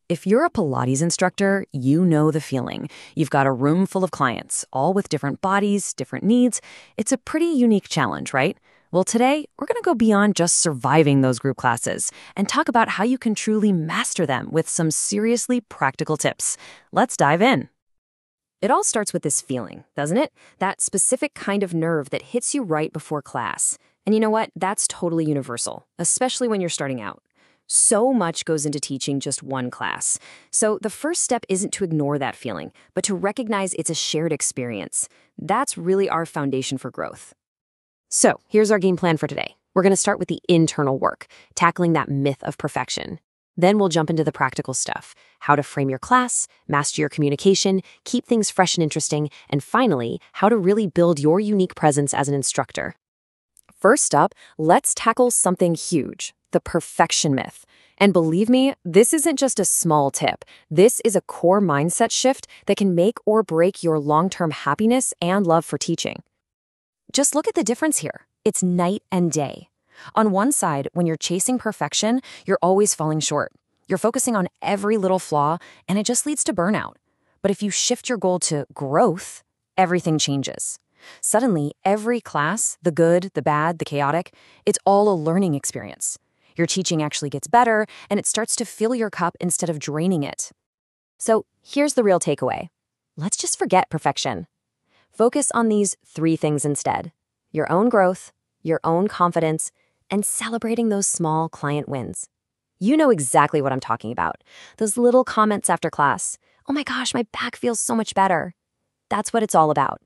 If you're a Pilates instructor, you know the feeling. You've got a room full of clients, all with different bodies, different needs. It's a pretty unique challenge, right? Well, today, we're going to go beyond just surviving those group classes and talk about how you can truly master them with some seriously practical tips. Let's dive in. It all starts with this feeling, doesn't it? That specific kind of nerve that hits you right before class. And you know what? That's totally universal, especially when you're starting out. So much goes into teaching just one class. So the first step isn't to ignore that feeling, but to recognize it's a shared experience. That's really our foundation for growth. So here's our game plan for today. We're going to start with the internal work, tackling that myth of perfection. Then we'll jump into the practical stuff, how to frame your class, master your communication, keep things fresh and interesting, and finally, how to really build your unique presence as an instructor. First up, let's tackle something huge, the perfection myth. And believe me, this isn't just a small tip. This is a core mindset shift that can make or break your long-term happiness and love for teaching. Just look at the difference here. It's night and day. On one side, when you're chasing perfection, you're always falling short. You're focusing on every little flaw, and it just leads to burnout. But if you shift your goal to growth, everything changes. Suddenly, every class, the good, the bad, the chaotic, it's all a learning experience. Your teaching actually gets better, and it starts to fill your cup instead of draining it. So here's the real takeaway. Let's just forget perfection. Focus on these 3 things instead: your own growth, your own confidence, and celebrating those small client wins. You know exactly what I'm talking about. Those little comments after class. Oh my gosh, my back feels so much better. That's what it's all about.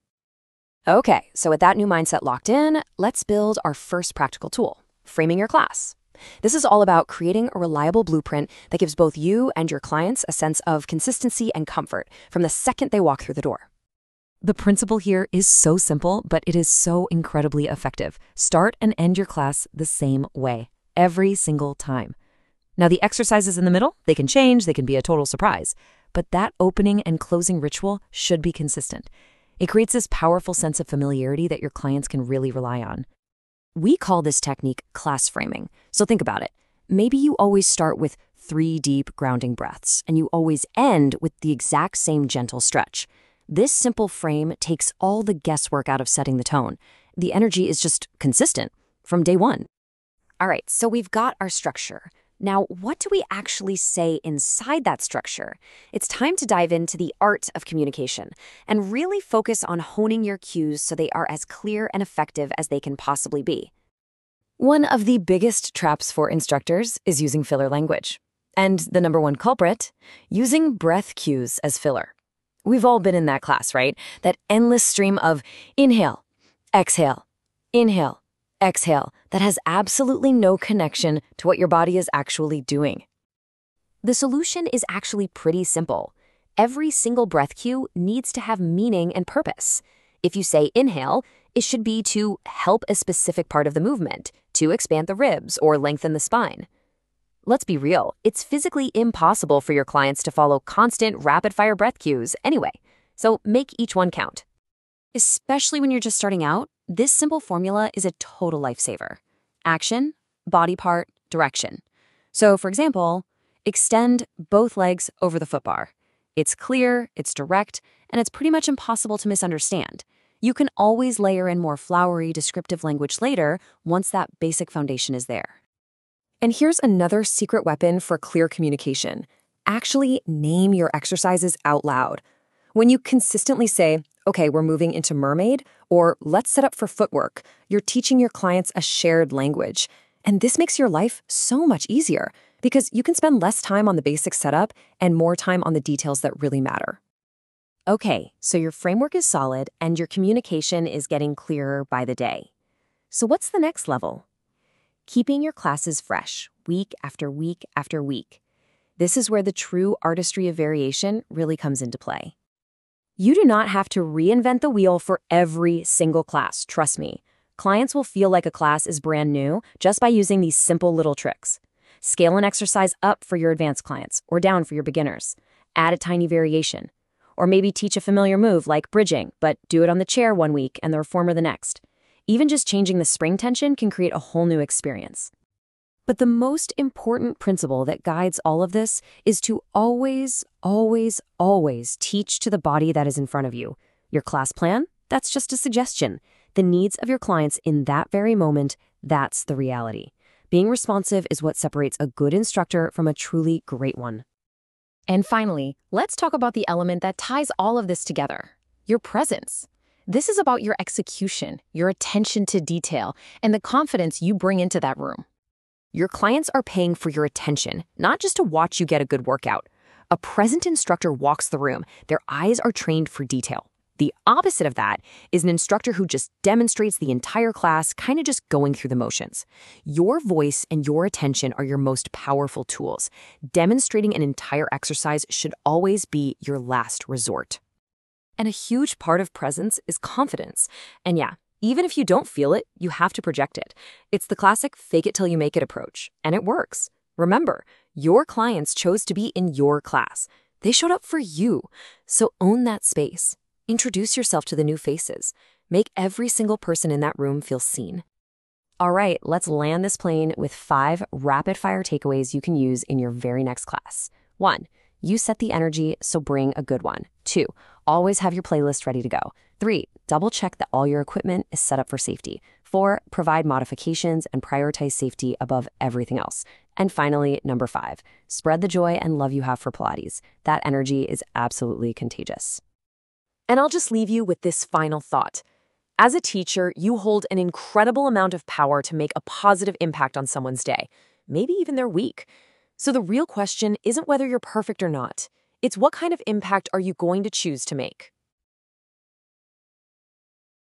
Okay, so with that new mindset locked in, let's build our first practical tool, framing your class. This is all about creating a reliable blueprint that gives both you and your clients a sense of consistency and comfort from the second they walk through the door. The principle here is so simple, but it is so incredibly effective. Start and end your class the same way, every single time. Now, the exercises in the middle, they can change, they can be a total surprise, but that opening and closing ritual should be consistent. It creates this powerful sense of familiarity that your clients can really rely on. We call this technique class framing. So think about it. Maybe you always start with 3 deep grounding breaths, and you always end with the exact same gentle stretch. This simple frame takes all the guesswork out of setting the tone. The energy is just consistent from day one. All right, so we've got our structure. Now, what do we actually say inside that structure? It's time to dive into the art of communication and really focus on honing your cues so they are as clear and effective as they can possibly be. One of the biggest traps for instructors is using filler language. And the number one culprit, using breath cues as filler. We've all been in that class, right? That endless stream of inhale, exhale, that has absolutely no connection to what your body is actually doing. The solution is actually pretty simple. Every single breath cue needs to have meaning and purpose. If you say inhale, it should be to help a specific part of the movement, to expand the ribs or lengthen the spine. Let's be real, it's physically impossible for your clients to follow constant rapid-fire breath cues anyway, so make each one count. Especially when you're just starting out, this simple formula is a total lifesaver. Action, body part, direction. So for example, extend both legs over the footbar. It's clear, it's direct, and it's pretty much impossible to misunderstand. You can always layer in more flowery, descriptive language later once that basic foundation is there. And here's another secret weapon for clear communication. Actually name your exercises out loud. When you consistently say, okay, we're moving into mermaid, or let's set up for footwork, you're teaching your clients a shared language. And this makes your life so much easier because you can spend less time on the basic setup and more time on the details that really matter. Okay, so your framework is solid and your communication is getting clearer by the day. So what's the next level? Keeping your classes fresh, week after week after week. This is where the true artistry of variation really comes into play. You do not have to reinvent the wheel for every single class, trust me. Clients will feel like a class is brand new just by using these simple little tricks. Scale an exercise up for your advanced clients or down for your beginners. Add a tiny variation. Or maybe teach a familiar move like bridging, but do it on the chair one week and the reformer the next. Even just changing the spring tension can create a whole new experience. But the most important principle that guides all of this is to always, always, always teach to the body that is in front of you. Your class plan? That's just a suggestion. The needs of your clients in that very moment, that's the reality. Being responsive is what separates a good instructor from a truly great one. And finally, let's talk about the element that ties all of this together: your presence. This is about your execution, your attention to detail, and the confidence you bring into that room. Your clients are paying for your attention, not just to watch you get a good workout. A present instructor walks the room. Their eyes are trained for detail. The opposite of that is an instructor who just demonstrates the entire class, kind of just going through the motions. Your voice and your attention are your most powerful tools. Demonstrating an entire exercise should always be your last resort. And a huge part of presence is confidence. And yeah, even if you don't feel it, you have to project it. It's the classic fake it till you make it approach, and it works. Remember, your clients chose to be in your class. They showed up for you. So own that space. Introduce yourself to the new faces. Make every single person in that room feel seen. All right, let's land this plane with 5 rapid-fire takeaways you can use in your very next class. 1. You set the energy, so bring a good one. 2. Always have your playlist ready to go. 3. Double-check that all your equipment is set up for safety. 4. Provide modifications and prioritize safety above everything else. And finally, number 5. Spread the joy and love you have for Pilates. That energy is absolutely contagious. And I'll just leave you with this final thought. As a teacher, you hold an incredible amount of power to make a positive impact on someone's day, maybe even their week. So the real question isn't whether you're perfect or not. It's what kind of impact are you going to choose to make?